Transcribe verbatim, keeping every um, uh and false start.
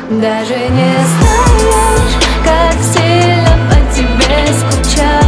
Даже не знаешь, как сильно по тебе скучаю.